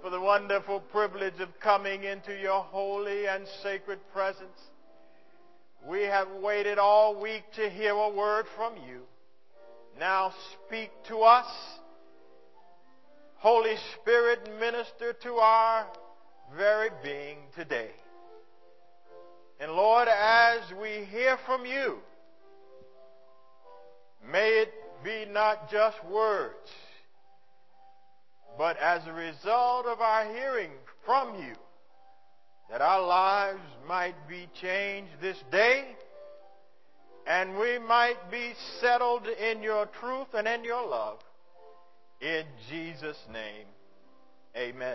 for the wonderful privilege of coming into your holy and sacred presence. We have waited all week to hear a word from you. Now speak to us. Holy Spirit, minister to our very being today. And Lord, as we hear from you, may it be not just words, but as a result of our hearing from you, that our lives might be changed this day, and we might be settled in your truth and in your love. In Jesus' name, amen.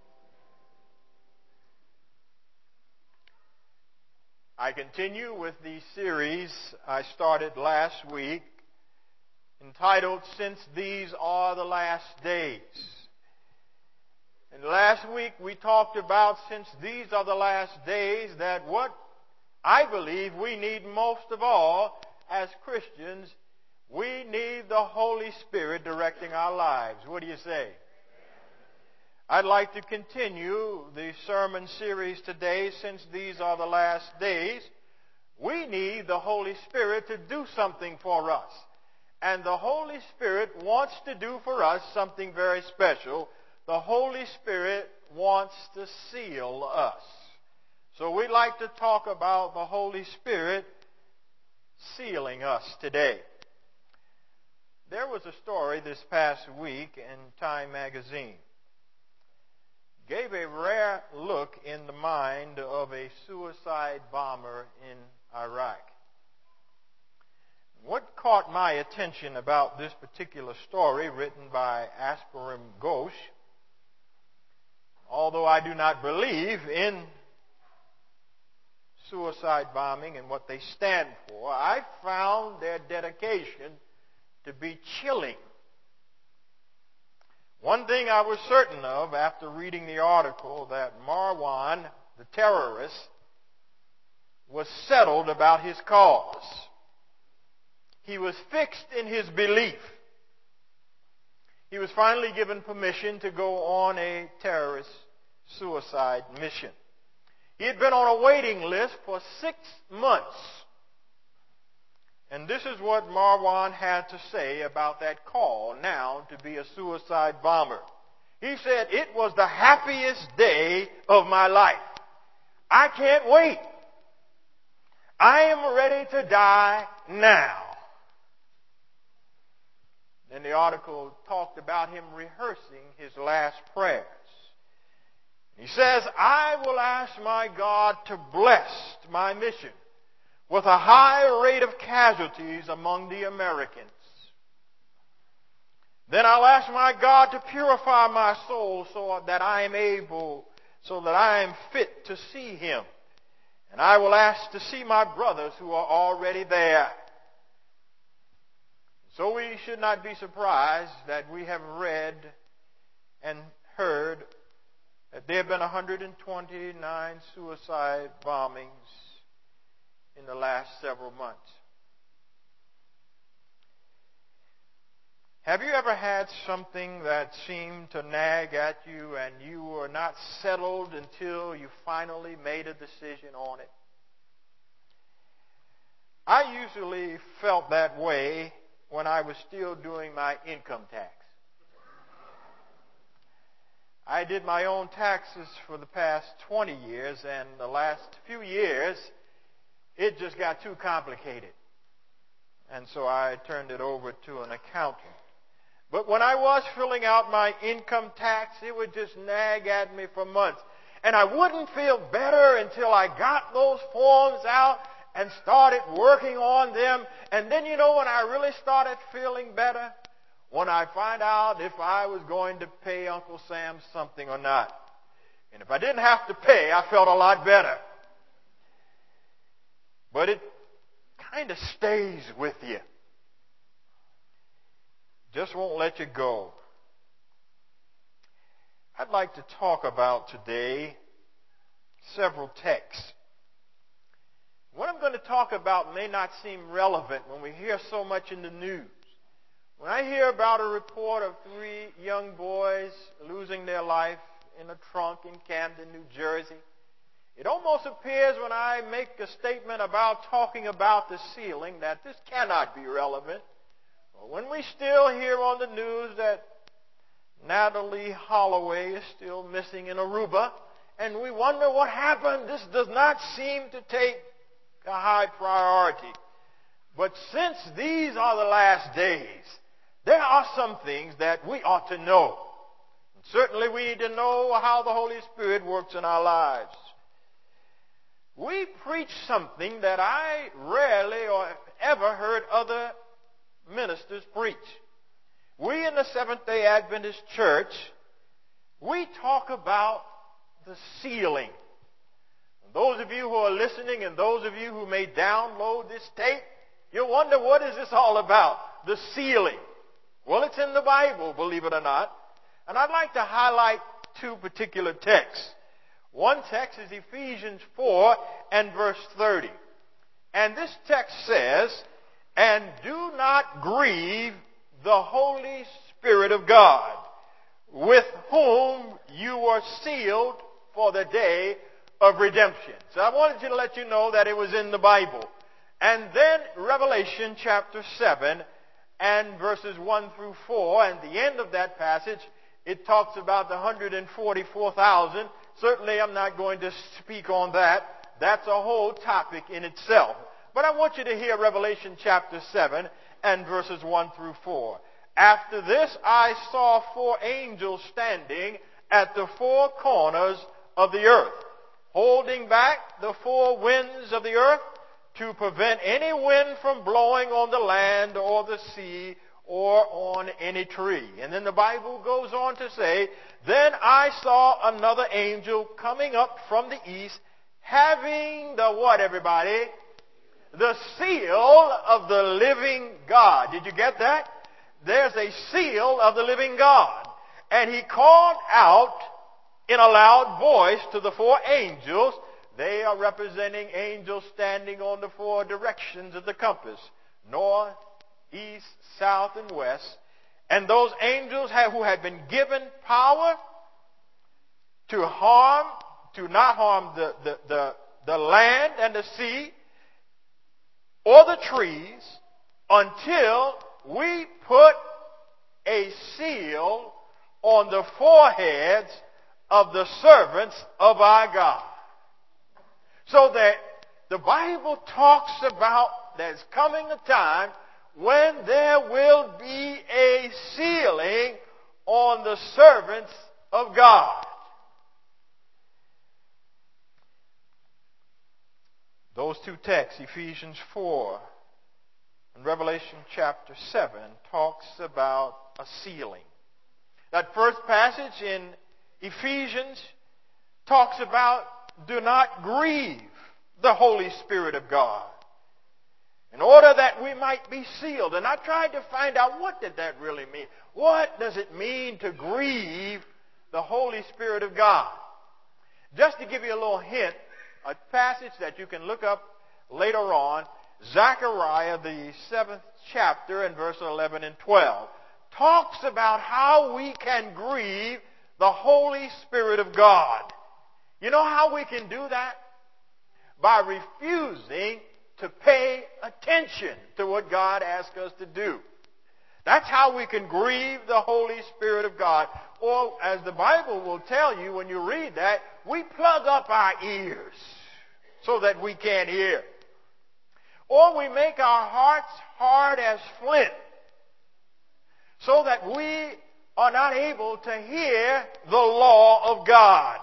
I continue with the series I started last week, entitled, Since These Are the Last Days. And last week we talked about, since these are the last days, that what I believe we need most of all as Christians, we need the Holy Spirit directing our lives. What do you say? I'd like to continue the sermon series today, since these are the last days. We need the Holy Spirit to do something for us. And the Holy Spirit wants to do for us something very special. The Holy Spirit wants to seal us. So we'd like to talk about the Holy Spirit sealing us today. There was a story this past week in Time magazine. Gave a rare look in the mind of a suicide bomber in Iraq. What caught my attention about this particular story, written by Asperim Ghosh, although I do not believe in suicide bombing and what they stand for, I found their dedication to be chilling. One thing I was certain of after reading the article, that Marwan, the terrorist, was settled about his cause. He was fixed in his belief. He was finally given permission to go on a terrorist suicide mission. He had been on a waiting list for 6 months. And this is what Marwan had to say about that call now to be a suicide bomber. He said, "It was the happiest day of my life. I can't wait. I am ready to die now." Then the article talked about him rehearsing his last prayers. He says, "I will ask my God to bless my mission with a high rate of casualties among the Americans. Then I'll ask my God to purify my soul so that I am fit to see him. And I will ask to see my brothers who are already there." So we should not be surprised that we have read and heard that there have been 129 suicide bombings in the last several months. Have you ever had something that seemed to nag at you and you were not settled until you finally made a decision on it? I usually felt that way when I was still doing my income tax. I did my own taxes for the past 20 years, and the last few years, it just got too complicated. And so I turned it over to an accountant. But when I was filling out my income tax, it would just nag at me for months. And I wouldn't feel better until I got those forms out and started working on them. And then, when I really started feeling better? When I find out if I was going to pay Uncle Sam something or not. And if I didn't have to pay, I felt a lot better. But it kind of stays with you. Just won't let you go. I'd like to talk about today several texts. What I'm going to talk about may not seem relevant when we hear so much in the news. When I hear about a report of 3 young boys losing their life in a trunk in Camden, New Jersey. It almost appears when I make a statement about talking about the ceiling that this cannot be relevant. But when we still hear on the news that Natalie Holloway is still missing in Aruba, and we wonder what happened, this does not seem to take a high priority. But since these are the last days, there are some things that we ought to know. And certainly we need to know how the Holy Spirit works in our lives. We preach something that I rarely or ever heard other ministers preach. We in the Seventh-day Adventist Church, we talk about the ceiling. Those of you who are listening and those of you who may download this tape, you'll wonder, what is this all about? The ceiling. Well, it's in the Bible, believe it or not. And I'd like to highlight two particular texts. One text is Ephesians 4 and verse 30. And this text says, "And do not grieve the Holy Spirit of God, with whom you were sealed for the day of redemption." So I wanted to let you know that it was in the Bible. And then Revelation chapter 7 and verses 1 through 4, and the end of that passage, it talks about the 144,000. Certainly I'm not going to speak on that. That's a whole topic in itself. But I want you to hear Revelation chapter 7 and verses 1 through 4. "After this I saw 4 angels standing at the 4 corners of the earth, holding back the 4 winds of the earth to prevent any wind from blowing on the land or the sea or on any tree." And then the Bible goes on to say, "Then I saw another angel coming up from the east, having the" what, everybody? "The seal of the living God." Did you get that? There's a seal of the living God. "And he called out in a loud voice to the 4 angels." They are representing angels standing on the 4 directions of the compass: north, east, south, and west. And those angels who had been given power to not harm the land and the sea or the trees, until we put a seal on the foreheads of the servants of our God. So that the Bible talks about there's coming a time when there will be a sealing on the servants of God. Those two texts, Ephesians 4 and Revelation chapter 7, talks about a sealing. That first passage in Ephesians talks about do not grieve the Holy Spirit of God, in order that we might be sealed. And I tried to find out, what did that really mean? What does it mean to grieve the Holy Spirit of God? Just to give you a little hint, a passage that you can look up later on, Zechariah, the 7th chapter, and verse 11 and 12, talks about how we can grieve the Holy Spirit of God. You know how we can do that? By refusing to pay attention to what God asks us to do. That's how we can grieve the Holy Spirit of God. Or, as the Bible will tell you when you read that, we plug up our ears so that we can't hear. Or we make our hearts hard as flint so that we are not able to hear the law of God.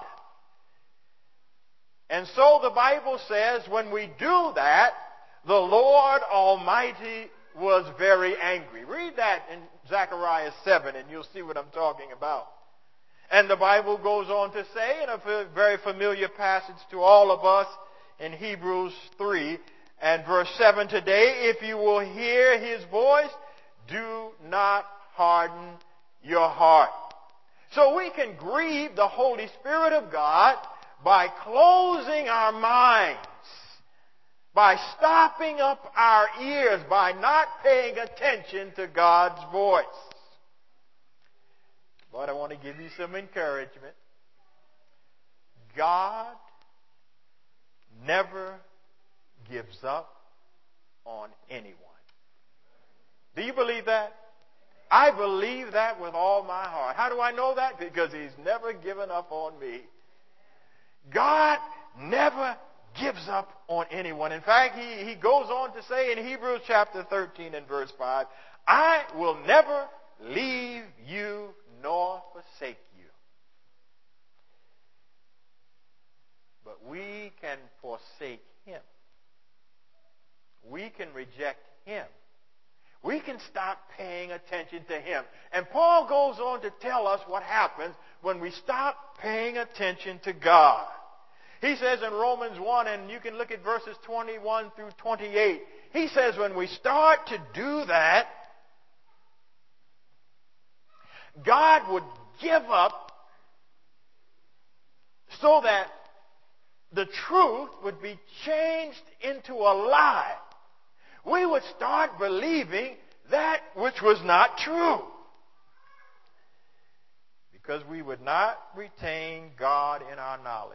And so the Bible says when we do that, the Lord Almighty was very angry. Read that in Zechariah 7 and you'll see what I'm talking about. And the Bible goes on to say, in a very familiar passage to all of us, in Hebrews 3 and verse 7 today, "If you will hear his voice, do not harden your heart." So we can grieve the Holy Spirit of God by closing our minds, by stopping up our ears, by not paying attention to God's voice. But I want to give you some encouragement. believe that with all my heart. How do I know that? Because He's never given up on me. God never gives up on anyone. In fact, he goes on to say in Hebrews chapter 13 and verse 5, I will never leave you nor forsake you. But we can forsake Him. We can reject Him. We can stop paying attention to Him. And Paul goes on to tell us what happens when we stop paying attention to God. He says in Romans 1, and you can look at verses 21 through 28, he says when we start to do that, God would give up so that the truth would be changed into a lie. We would start believing that which was not true. Because we would not retain God in our knowledge.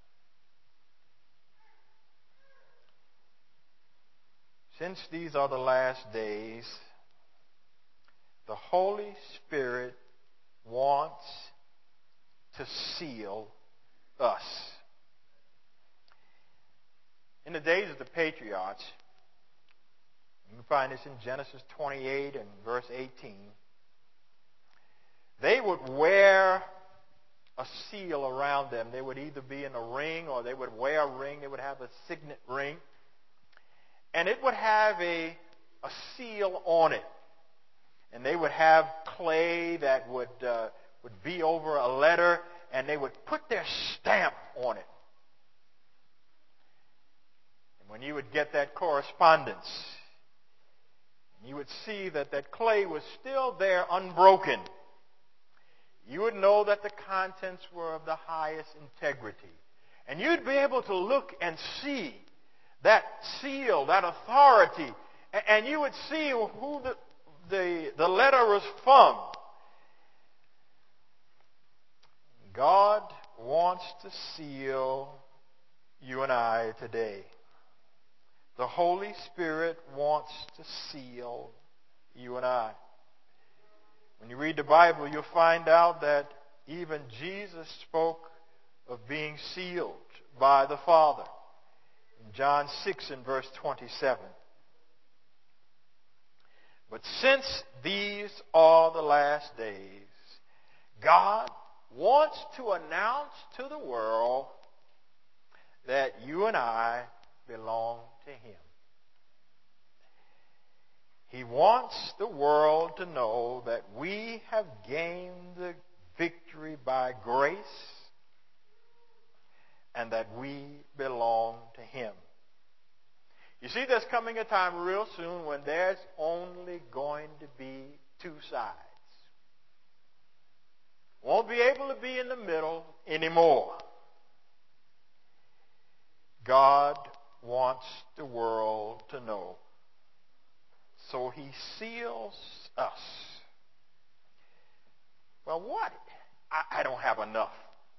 Since these are the last days, the Holy Spirit wants to seal us. In the days of the patriarchs, you can find this in Genesis 28 and verse 18, they would wear a seal around them. They would either be in a ring or they would wear a ring. They would have a signet ring. And it would have a seal on it. And they would have clay that would be over a letter, and they would put their stamp on it. And when you would get that correspondence, you would see that that clay was still there unbroken. You would know that the contents were of the highest integrity. And you'd be able to look and see that seal, that authority, and you would see who the letter was from. God wants to seal you and I today. The Holy Spirit wants to seal you and I. When you read the Bible, you'll find out that even Jesus spoke of being sealed by the Father. In John 6 and verse 27. But since these are the last days, God wants to announce to the world that you and I belong to Him. He wants the world to know that we have gained the victory by grace and that we belong to Him. You see, there's coming a time real soon when there's only going to be two sides. Won't be able to be in the middle anymore. God wants the world to know. So He seals us. Well, what? I don't have enough.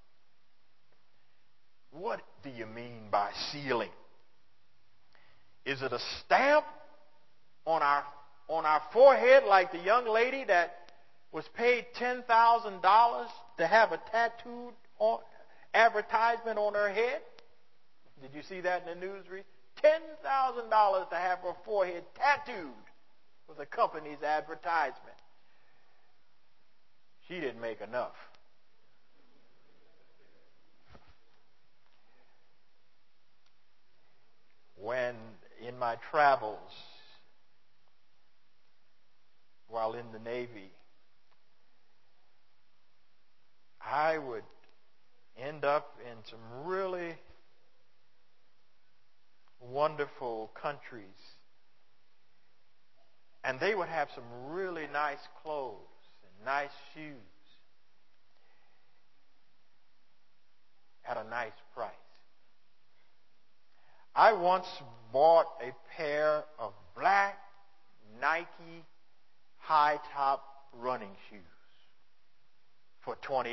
What do you mean by sealing? Is it a stamp on our forehead like the young lady that was paid $10,000 to have a tattooed advertisement on her head? Did you see that in the news? $10,000 to have her forehead tattooed with a company's advertisement. She didn't make enough. When in my travels while in the Navy, I would end up in some really wonderful countries, and they would have some really nice clothes and nice shoes at a nice price. I once bought a pair of black Nike high-top running shoes for $20.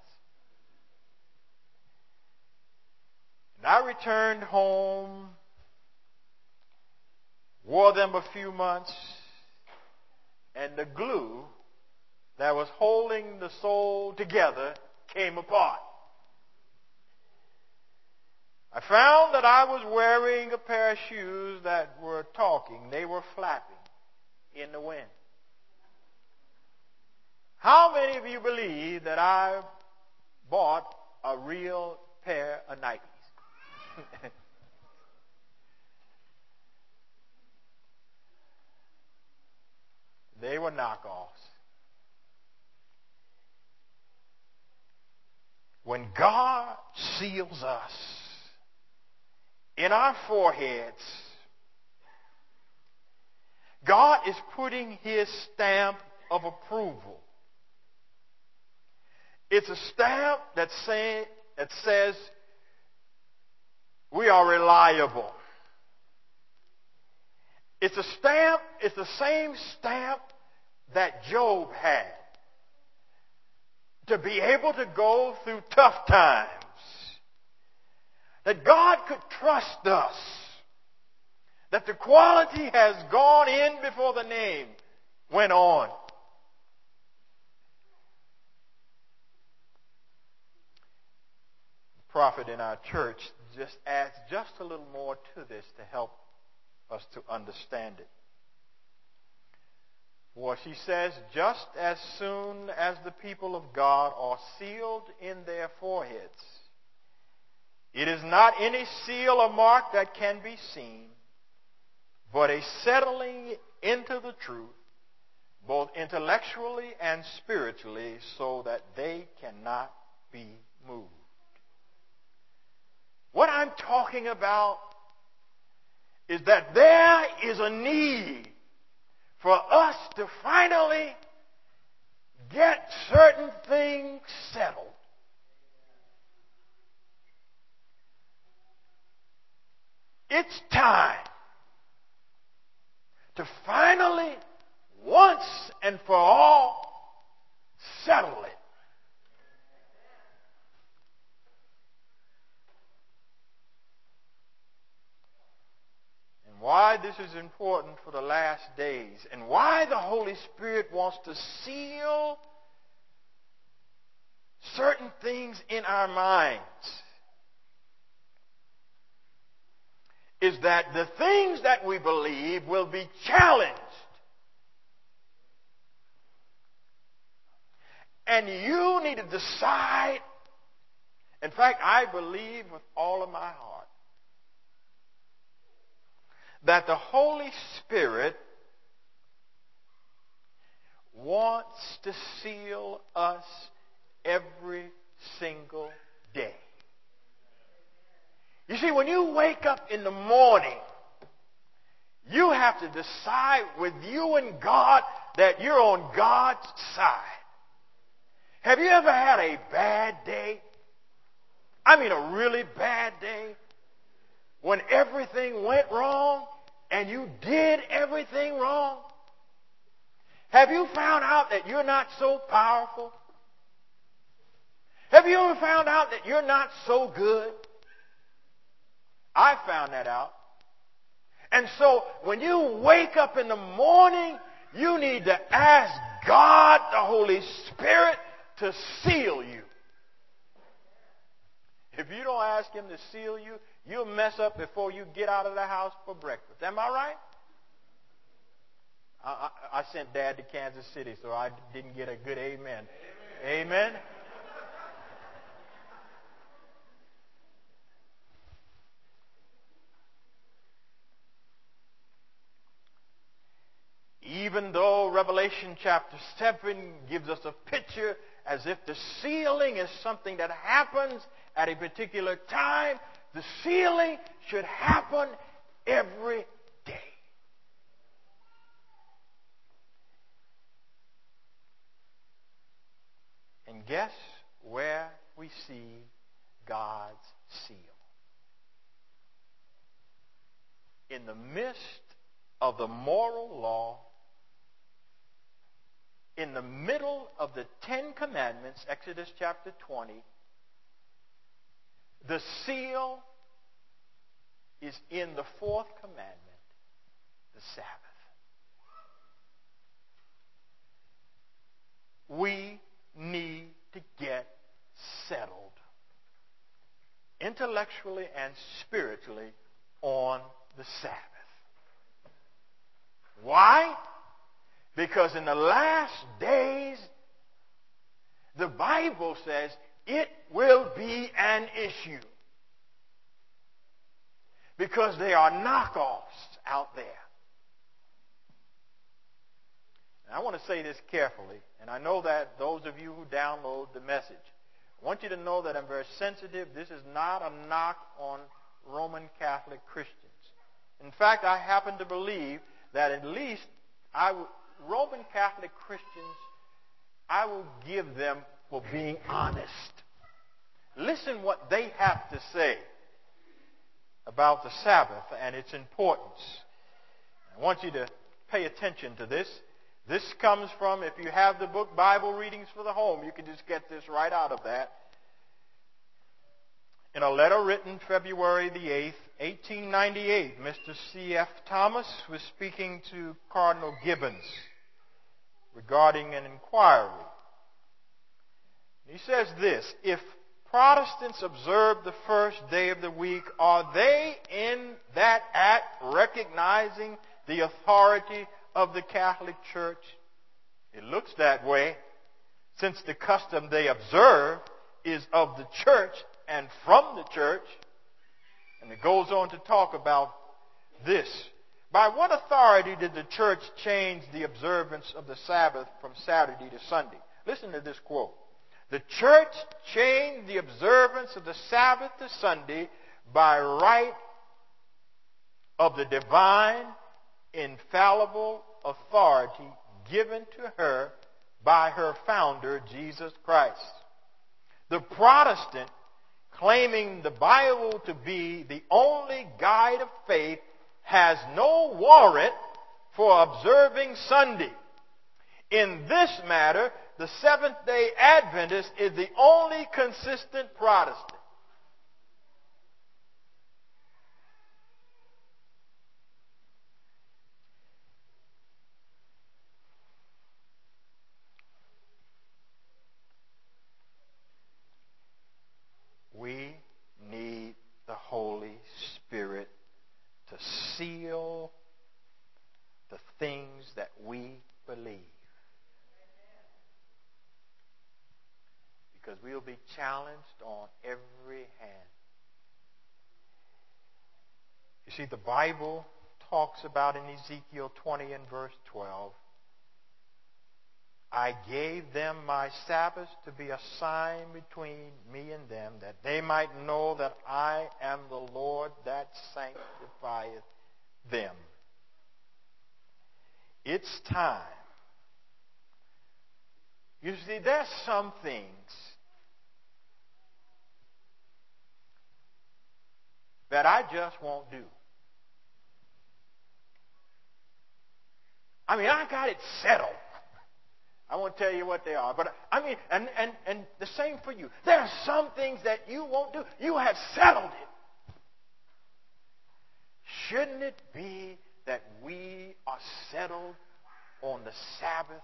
And I returned home, wore them a few months, and the glue that was holding the soul together came apart. I found that I was wearing a pair of shoes that were talking. They were flapping in the wind. How many of you believe that I bought a real pair of Nikes? They were knockoffs. When God seals us in our foreheads, God is putting His stamp of approval. It's a stamp that says we are reliable. It's a stamp, it's the same stamp that Job had to be able to go through tough times. That God could trust us. That the quality has gone in before the name went on. The prophet in our church just adds just a little more to this to help us to understand it. For she says, just as soon as the people of God are sealed in their foreheads, it is not any seal or mark that can be seen, but a settling into the truth, both intellectually and spiritually, so that they cannot be moved. What I'm talking about is that there is a need for us to finally get certain things settled. It's time to finally, once and for all, settle it. Why this is important for the last days, and why the Holy Spirit wants to seal certain things in our minds, is that the things that we believe will be challenged. And you need to decide. In fact, I believe with all of my heart that the Holy Spirit wants to seal us every single day. You see, when you wake up in the morning, you have to decide with you and God that you're on God's side. Have you ever had a bad day? I mean a really bad day? When everything went wrong and you did everything wrong? Have you found out that you're not so powerful? Have you ever found out that you're not so good? I found that out. And so when you wake up in the morning, you need to ask God, the Holy Spirit, to seal you. If you don't ask Him to seal you, you'll mess up before you get out of the house for breakfast. Am I right? I sent Dad to Kansas City, so I didn't get a good amen. Amen? Even though Revelation chapter 7 gives us a picture as if the sealing is something that happens at a particular time, the sealing should happen every day. And guess where we see God's seal? In the midst of the moral law, in the middle of the Ten Commandments, Exodus chapter 20, the seal is in the fourth commandment, the Sabbath. we need to get settled intellectually and spiritually on the Sabbath. Why? Because in the last days, the Bible says it will be an issue. Because there are knockoffs out there. And I want to say this carefully, and I know that those of you who download the message, I want you to know that I'm very sensitive. This is not a knock on Roman Catholic Christians. In fact, I happen to believe that at least Roman Catholic Christians, I will give them for being honest. Listen what they have to say about the Sabbath and its importance. I want you to pay attention to this. This comes from, if you have the book Bible Readings for the Home, you can just get this right out of that. In a letter written February the 8th, 1898, Mr. C.F. Thomas was speaking to Cardinal Gibbons regarding an inquiry. He says this: if Protestants observe the first day of the week, are they in that act recognizing the authority of the Catholic Church? It looks that way, since the custom they observe is of the church and from the church. And it goes on to talk about this. By what authority did the church change the observance of the Sabbath from Saturday to Sunday? Listen to this quote. The church changed the observance of the Sabbath to Sunday by right of the divine, infallible authority given to her by her founder, Jesus Christ. The Protestant, claiming the Bible to be the only guide of faith, has no warrant for observing Sunday. In this matter, the Seventh-day Adventist is the only consistent Protestant. We need the Holy Spirit to seal the things that we believe. Because we will be challenged on every hand. You see, the Bible talks about in Ezekiel 20 and verse 12, I gave them my Sabbaths to be a sign between me and them, that they might know that I am the Lord that sanctifieth them. It's time. You see, there's some things that I just won't do. I mean, I got it settled. I won't tell you what they are, but I mean, and the same for you. There are some things that you won't do. You have settled it. Shouldn't it be that we are settled on the Sabbath?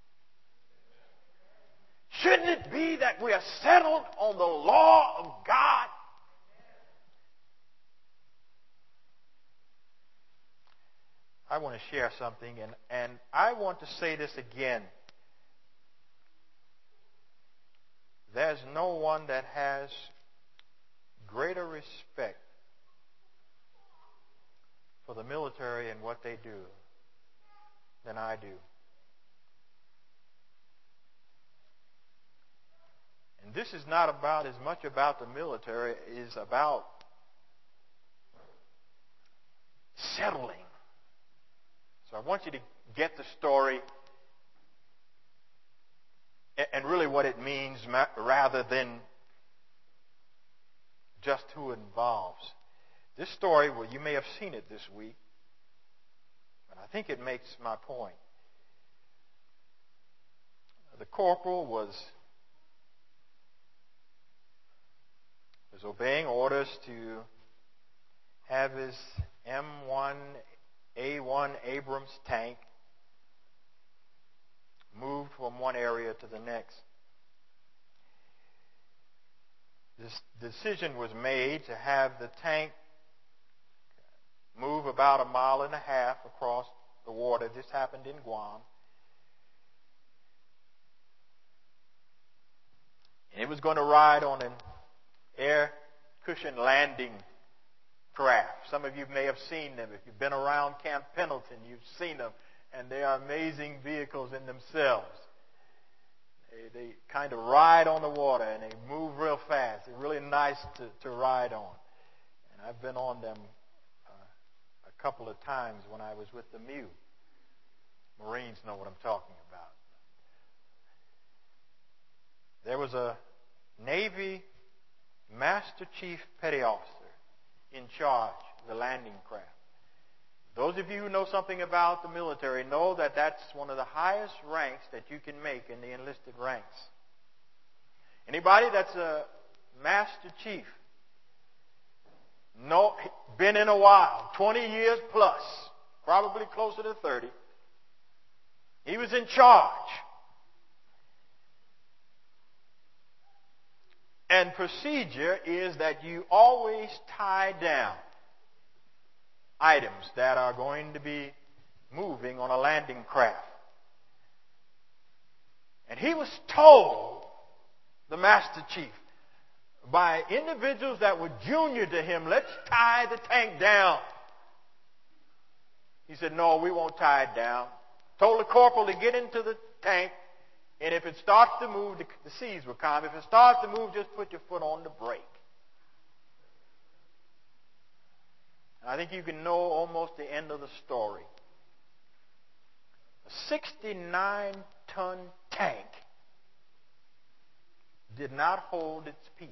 Shouldn't it be that we are settled on the law of God? I want to share something, and I want to say this again. There's no one that has greater respect for the military and what they do than I do. And this is not about as much about the military, it is about settling. So I want you to get the story and really what it means rather than just who it involves. This story, well, you may have seen it this week, but I think it makes my point. The corporal was obeying orders to have his M1A1 Abrams tank moved from one area to the next. This decision was made to have the tank move about 1.5 miles across the water. This happened in Guam. And it was going to ride on an air cushion landing craft. Some of you may have seen them. If you've been around Camp Pendleton, you've seen them. And they are amazing vehicles in themselves. They kind of ride on the water and they move real fast. They're really nice to ride on. And I've been on them a couple of times when I was with the MEU. Marines know what I'm talking about. There was a Navy Master Chief Petty Officer in charge of the landing craft. Those of you who know something about the military know that that's one of the highest ranks that you can make in the enlisted ranks. Anybody that's a Master Chief, been in a while, 20 years plus, probably closer to 30. He was in charge. And procedure is that you always tie down items that are going to be moving on a landing craft. And he was told, the Master Chief, by individuals that were junior to him, let's tie the tank down. He said, no, we won't tie it down. Told the corporal to get into the tank, and if it starts to move, the seas will calm. If it starts to move, just put your foot on the brake. And I think you can know almost the end of the story. A 69-ton tank did not hold its peace.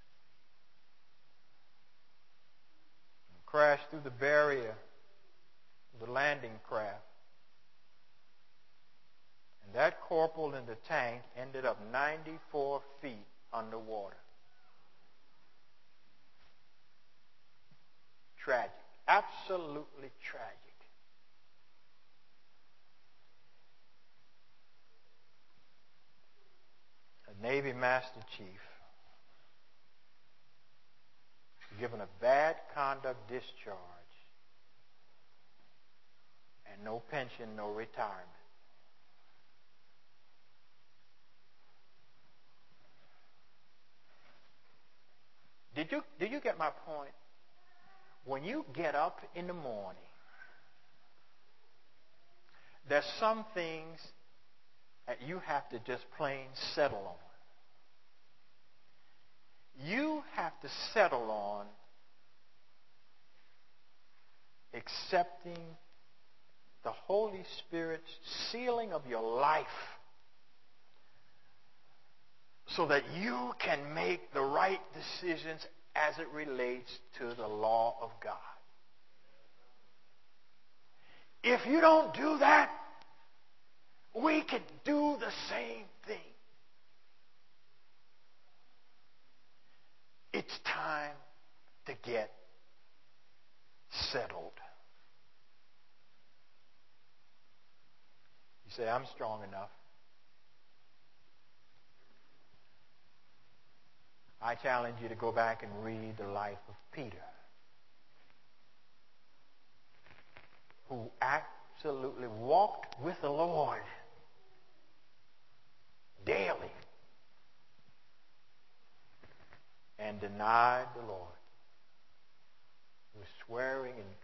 It crashed through the barrier of the landing craft. And that corporal in the tank ended up 94 feet underwater. Tragic. Absolutely tragic. A Navy Master Chief given a bad conduct discharge and no pension, no retirement. Did you get my point? When you get up in the morning, there's some things that you have to just plain settle on. You have to settle on accepting the Holy Spirit's sealing of your life so that you can make the right decisions as it relates to the law of God. If you don't do that, we can do the same thing. It's time to get settled. You say, I'm strong enough. I challenge you to go back and read the life of Peter, who absolutely walked with the Lord daily and denied the Lord. He was swearing and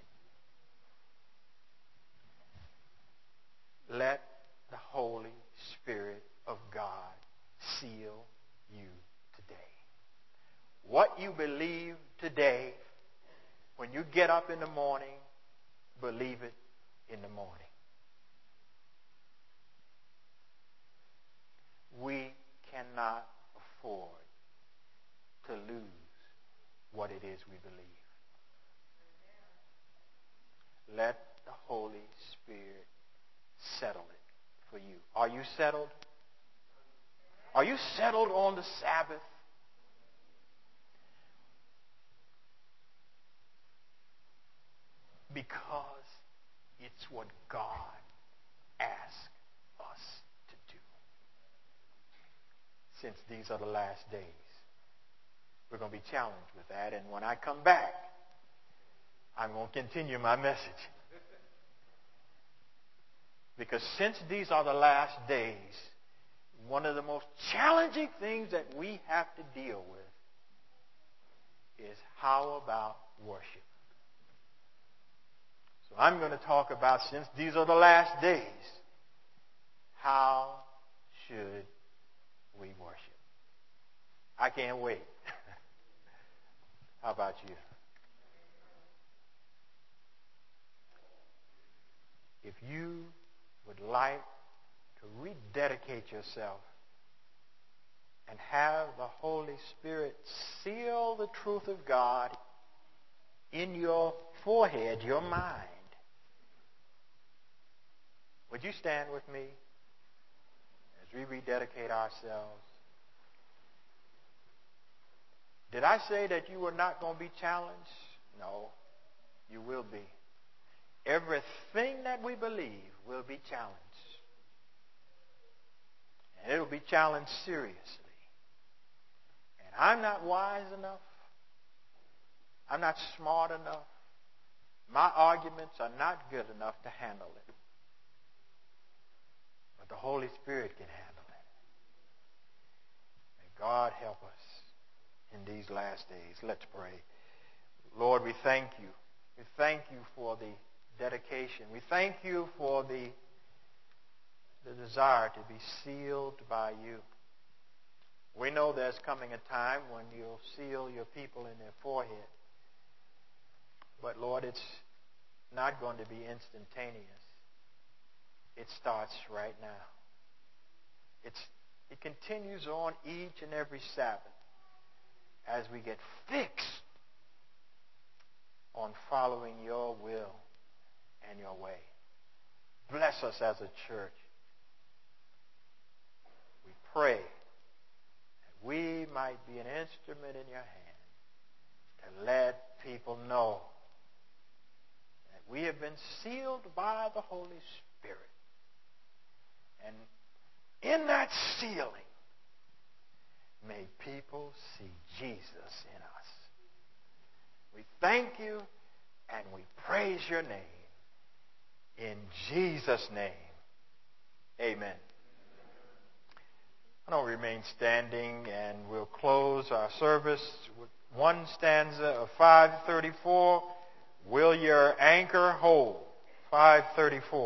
cursing. Let the Holy Spirit of God seal you today. What you believe today, when you get up in the morning, believe it in the morning. We cannot afford to lose what it is we believe. Let the Holy Spirit settle it for you. Are you settled? Are you settled on the Sabbath? Because it's what God asks us since these are the last days. We're going to be challenged with that. And when I come back, I'm going to continue my message. Because since these are the last days, one of the most challenging things that we have to deal with is how about worship? So I'm going to talk about, since these are the last days, how should we worship? I can't wait. How about you? If you would like to rededicate yourself and have the Holy Spirit seal the truth of God in your forehead, your mind, would you stand with me as we rededicate ourselves? Did I say that you were not going to be challenged? No, you will be. Everything that we believe will be challenged. And it will be challenged seriously. And I'm not wise enough. I'm not smart enough. My arguments are not good enough to handle it. But the Holy Spirit can handle it. May God help us in these last days. Let's pray. Lord, we thank you. We thank you for the dedication. We thank you for the desire to be sealed by you. We know there's coming a time when you'll seal your people in their forehead. But Lord, it's not going to be instantaneous. It starts right now. It continues on each and every Sabbath as we get fixed on following your will and your way. Bless us as a church. We pray that we might be an instrument in your hand to let people know that we have been sealed by the Holy Spirit. And in that sealing, may people see Jesus in us. We thank you and we praise your name. In Jesus' name, amen. I don't remain standing, and we'll close our service with one stanza of 534, Will Your Anchor Hold? 534.